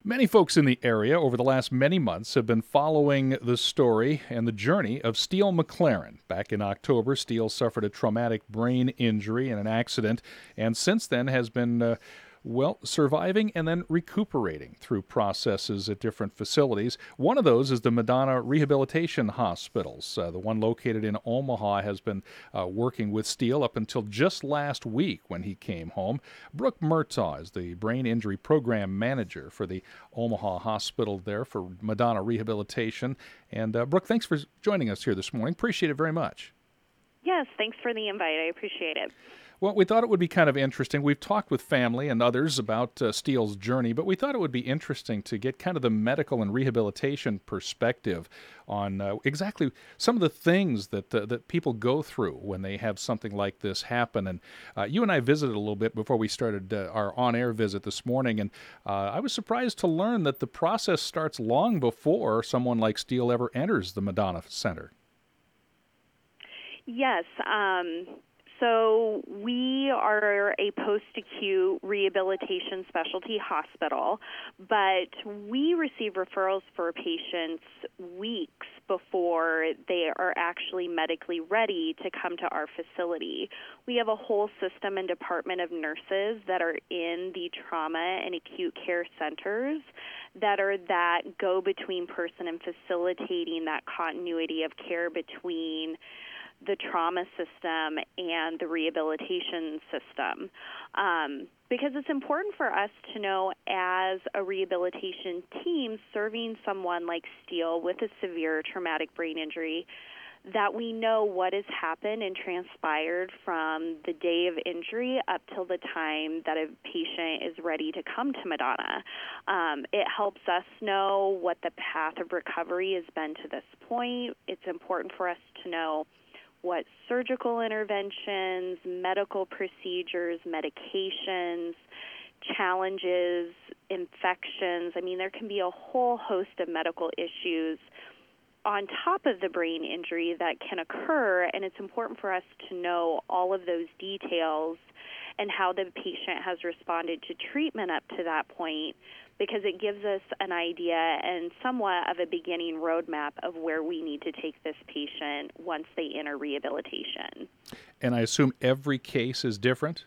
Many folks in the area over the last many months have been following the story and the journey of Steele McLaren. Back in October, Steele suffered a traumatic brain injury in an accident, and since then has been surviving and then recuperating through processes at different facilities. One of those is the Madonna Rehabilitation Hospitals. The one located in Omaha has been working with Steele up until just last week when he came home. Brooke Murtaugh is the brain injury program manager for the Omaha Hospital there for Madonna Rehabilitation. And Brooke, thanks for joining us here this morning. Appreciate it very much. Yes, thanks for the invite. I appreciate it. Well, we thought it would be kind of interesting. We've talked with family and others about Steele's journey, but we thought it would be interesting to get kind of the medical and rehabilitation perspective on exactly some of the things that people go through when they have something like this happen. And you and I visited a little bit before we started our on-air visit this morning, and I was surprised to learn that the process starts long before someone like Steele ever enters the Madonna Center. Yes. So we are a post-acute rehabilitation specialty hospital, but we receive referrals for patients weeks before they are actually medically ready to come to our facility. We have a whole system and department of nurses that are in the trauma and acute care centers that are that go-between person and facilitating that continuity of care between the trauma system and the rehabilitation system. Because it's important for us to know as a rehabilitation team serving someone like Steele with a severe traumatic brain injury that we know what has happened and transpired from the day of injury up till the time that a patient is ready to come to Madonna. It helps us know what the path of recovery has been to this point. It's important for us to know what surgical interventions, medical procedures, medications, challenges, infections. I mean, there can be a whole host of medical issues on top of the brain injury that can occur, and it's important for us to know all of those details and how the patient has responded to treatment up to that point, because it gives us an idea and somewhat of a beginning roadmap of where we need to take this patient once they enter rehabilitation. And I assume every case is different?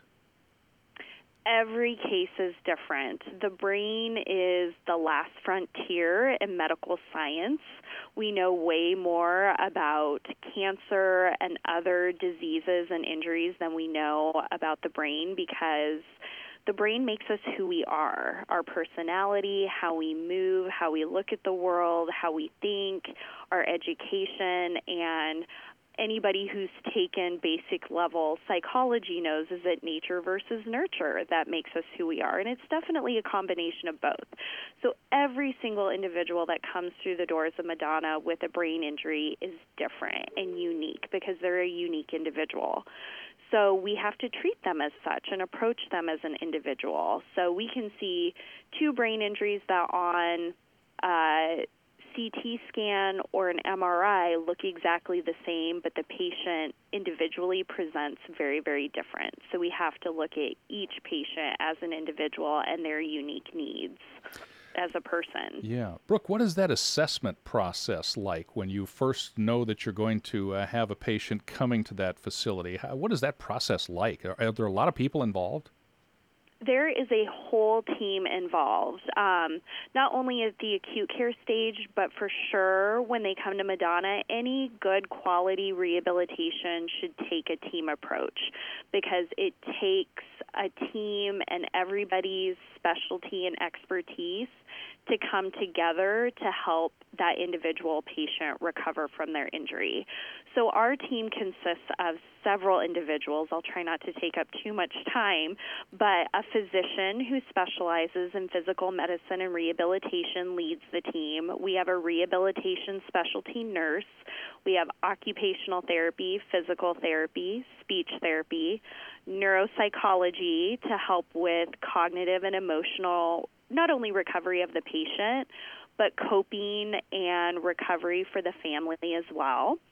Every case is different. The brain is the last frontier in medical science. We know way more about cancer and other diseases and injuries than we know about the brain, because the brain makes us who we are, our personality, how we move, how we look at the world, how we think, our education, and anybody who's taken basic level psychology knows is it nature versus nurture that makes us who we are, and it's definitely a combination of both. So every single individual that comes through the doors of Madonna with a brain injury is different and unique because they're a unique individual. So we have to treat them as such and approach them as an individual. So we can see two brain injuries that on CT scan or an MRI look exactly the same, but the patient individually presents very, very different. So we have to look at each patient as an individual and their unique needs as a person. Yeah. Brooke, what is that assessment process like when you first know that you're going to have a patient coming to that facility? What is that process like? Are there a lot of people involved? There is a whole team involved, not only at the acute care stage, but for sure when they come to Madonna, any good quality rehabilitation should take a team approach because it takes a team and everybody's specialty and expertise to come together to help that individual patient recover from their injury. So our team consists of several individuals. I'll try not to take up too much time, but a physician who specializes in physical medicine and rehabilitation leads the team. We have a rehabilitation specialty nurse. We have occupational therapy, physical therapy, speech therapy, neuropsychology to help with cognitive and emotional, not only recovery of the patient, but coping and recovery for the family as well.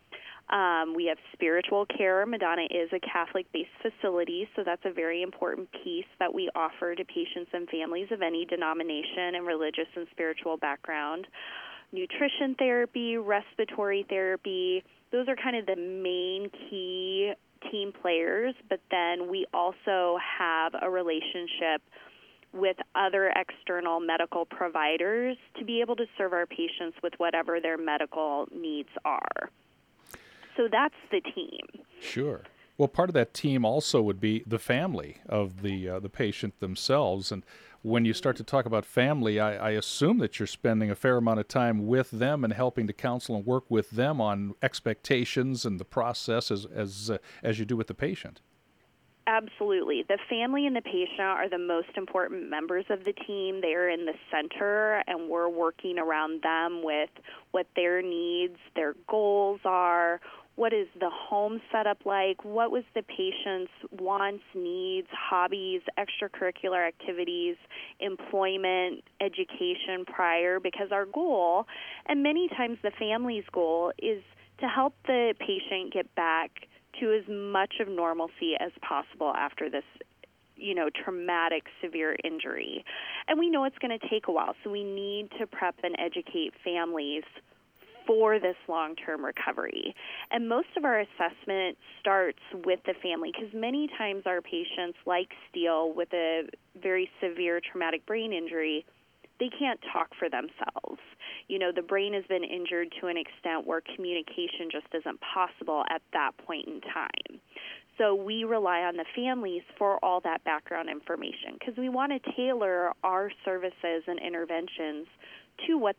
We have spiritual care. Madonna is a Catholic-based facility, so that's a very important piece that we offer to patients and families of any denomination and religious and spiritual background. Nutrition therapy, respiratory therapy, those are kind of the main key team players, but then we also have a relationship with other external medical providers to be able to serve our patients with whatever their medical needs are. So that's the team. Sure. Well, part of that team also would be the family of the patient themselves. And when you start to talk about family, I assume that you're spending a fair amount of time with them and helping to counsel and work with them on expectations and the process as you do with the patient. Absolutely. The family and the patient are the most important members of the team. They are in the center, and we're working around them with what their needs, their goals are. What is the home setup like? What was the patient's wants, needs, hobbies, extracurricular activities, employment, education prior? Because our goal, and many times the family's goal, is to help the patient get back to as much of normalcy as possible after this, traumatic, severe injury. And we know it's going to take a while, so we need to prep and educate families for this long-term recovery. And most of our assessment starts with the family, because many times our patients, like Steele, with a very severe traumatic brain injury, they can't talk for themselves. The brain has been injured to an extent where communication just isn't possible at that point in time. So we rely on the families for all that background information, because we want to tailor our services and interventions to what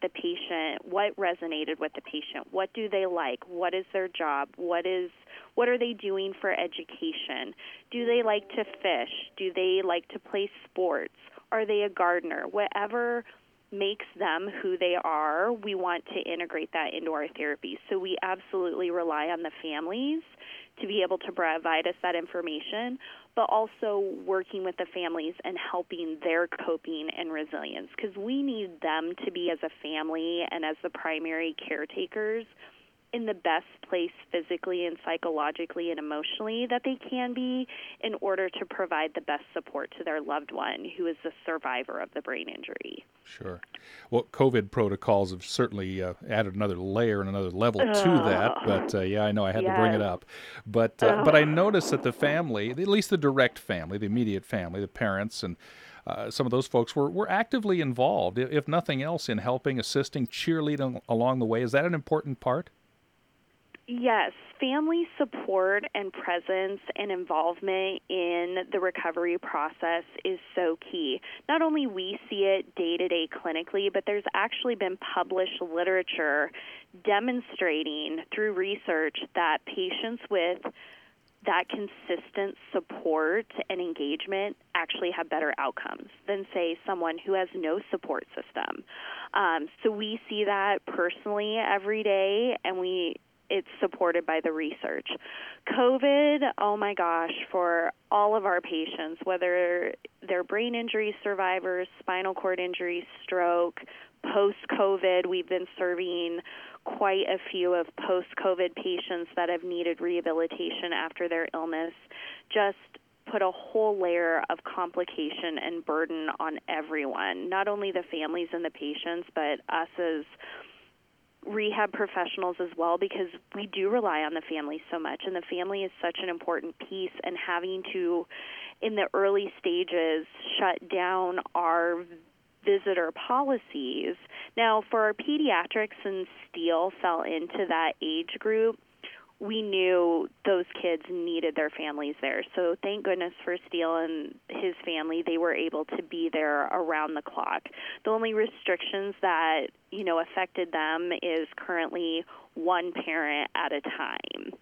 resonated with the patient. What do they like? What is their job? What are they doing for education? Do they like to fish? Do they like to play sports? Are they a gardener? Whatever makes them who they are, we want to integrate that into our therapy. So we absolutely rely on the families to be able to provide us that information, but also working with the families and helping their coping and resilience, because we need them to be, as a family and as the primary caretakers, in the best place physically and psychologically and emotionally that they can be in order to provide the best support to their loved one who is the survivor of the brain injury. Sure. Well, COVID protocols have certainly added another layer and another level to that. But I know I had to bring it up. But I noticed that the family, at least the direct family, the immediate family, the parents and some of those folks were actively involved, if nothing else, in helping, assisting, cheerleading along the way. Is that an important part? Yes, family support and presence and involvement in the recovery process is so key. Not only we see it day-to-day clinically, but there's actually been published literature demonstrating through research that patients with that consistent support and engagement actually have better outcomes than, say, someone who has no support system. So we see that personally every day, and it's supported by the research. COVID, oh my gosh, for all of our patients, whether they're brain injury survivors, spinal cord injury, stroke, post-COVID, we've been serving quite a few of post-COVID patients that have needed rehabilitation after their illness, just put a whole layer of complication and burden on everyone, not only the families and the patients, but us as rehab professionals as well, because we do rely on the family so much, and the family is such an important piece, and having to, in the early stages, shut down our visitor policies. Now, for our pediatrics, and Steele fell into that age group, we knew those kids needed their families there. So thank goodness for Steele and his family. They were able to be there around the clock. The only restrictions that, affected them is currently one parent at a time.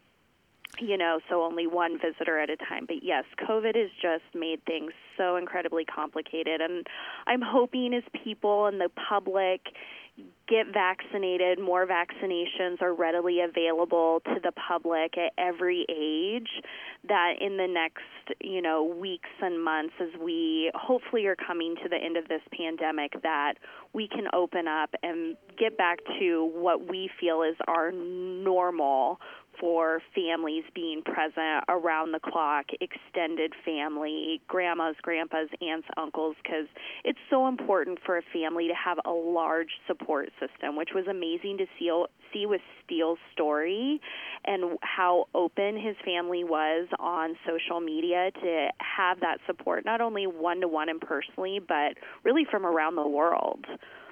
So only one visitor at a time. But yes, COVID has just made things so incredibly complicated. And I'm hoping as people and the public get vaccinated, more vaccinations are readily available to the public at every age, that in the next, weeks and months, as we hopefully are coming to the end of this pandemic, that we can open up and get back to what we feel is our normal for families being present around the clock, extended family, grandmas, grandpas, aunts, uncles, because it's so important for a family to have a large support system, which was amazing to see with Steele's story and how open his family was on social media to have that support, not only one-to-one and personally, but really from around the world.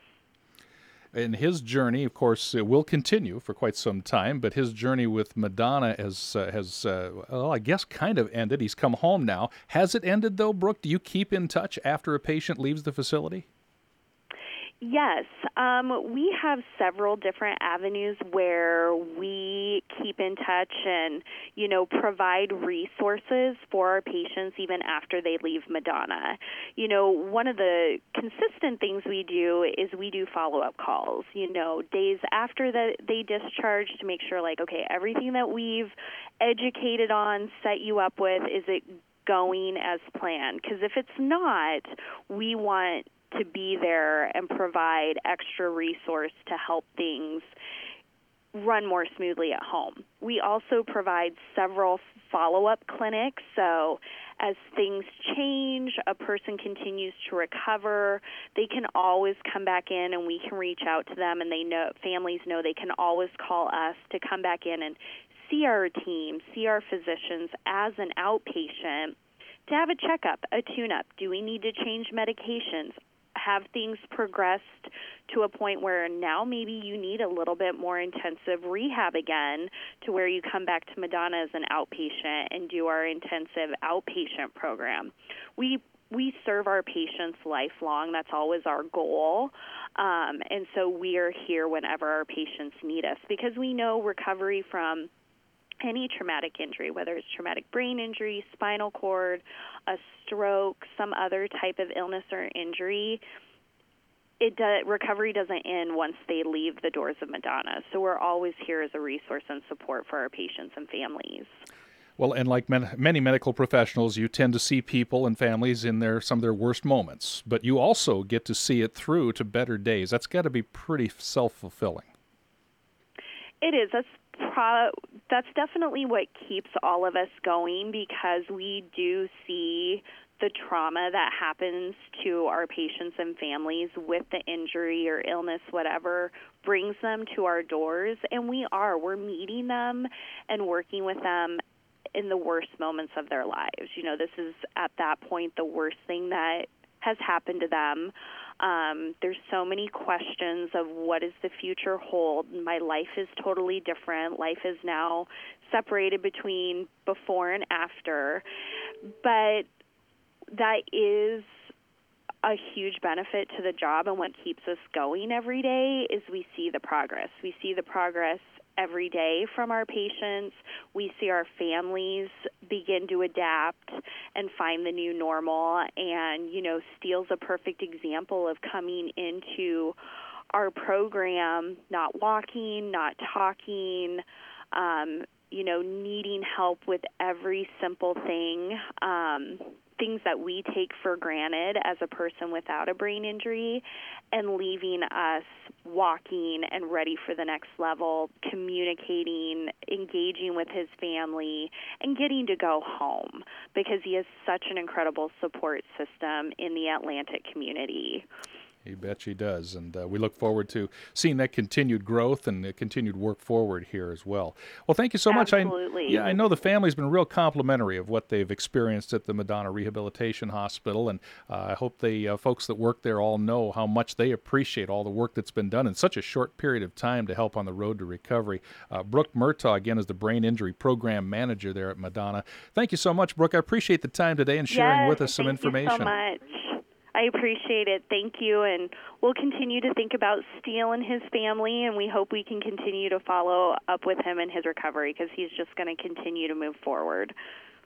And his journey, of course, will continue for quite some time, but his journey with Madonna has well, I guess kind of ended. He's come home now. Has it ended, though, Brooke? Do you keep in touch after a patient leaves the facility? Yes, we have several different avenues where we keep in touch and, provide resources for our patients even after they leave Madonna. One of the consistent things we do is we do follow-up calls, days after they discharge to make sure, okay, everything that we've educated on, set you up with, is it going as planned? Because if it's not, we want to be there and provide extra resource to help things run more smoothly at home. We also provide several follow-up clinics, so as things change, a person continues to recover, they can always come back in and we can reach out to them, and families know they can always call us to come back in and see our team, see our physicians as an outpatient to have a checkup, a tune-up. Do we need to change medications? Have things progressed to a point where now maybe you need a little bit more intensive rehab again, to where you come back to Madonna as an outpatient and do our intensive outpatient program. We serve our patients lifelong. That's always our goal. And so we are here whenever our patients need us, because we know recovery from any traumatic injury, whether it's traumatic brain injury, spinal cord, a stroke, some other type of illness or injury, recovery doesn't end once they leave the doors of Madonna. So we're always here as a resource and support for our patients and families. Well, and like many medical professionals, you tend to see people and families in some of their worst moments, but you also get to see it through to better days. That's got to be pretty self-fulfilling. It is. That's definitely what keeps all of us going, because we do see the trauma that happens to our patients and families with the injury or illness, whatever brings them to our doors, and we're meeting them and working with them in the worst moments of their lives. This is at that point the worst thing that has happened to them. There's so many questions of what does the future hold. My life is totally different. Life is now separated between before and after. But that is a huge benefit to the job, and what keeps us going every day is we see the progress. We see the progress every day from our patients. We see our families begin to adapt and find the new normal. And, Steele's a perfect example of coming into our program, not walking, not talking, needing help with every simple thing, things that we take for granted as a person without a brain injury, and leaving us walking and ready for the next level, communicating, engaging with his family, and getting to go home, because he has such an incredible support system in the Atlantic community. You bet she does, and we look forward to seeing that continued growth and the continued work forward here as well. Well, thank you so much. Absolutely. I know the family's been real complimentary of what they've experienced at the Madonna Rehabilitation Hospital, and I hope the folks that work there all know how much they appreciate all the work that's been done in such a short period of time to help on the road to recovery. Brooke Murtaugh, again, is the Brain Injury Program Manager there at Madonna. Thank you so much, Brooke. I appreciate the time today and sharing with us some information. Thank you so much. I appreciate it. Thank you. And we'll continue to think about Steele and his family, and we hope we can continue to follow up with him in his recovery, because he's just going to continue to move forward.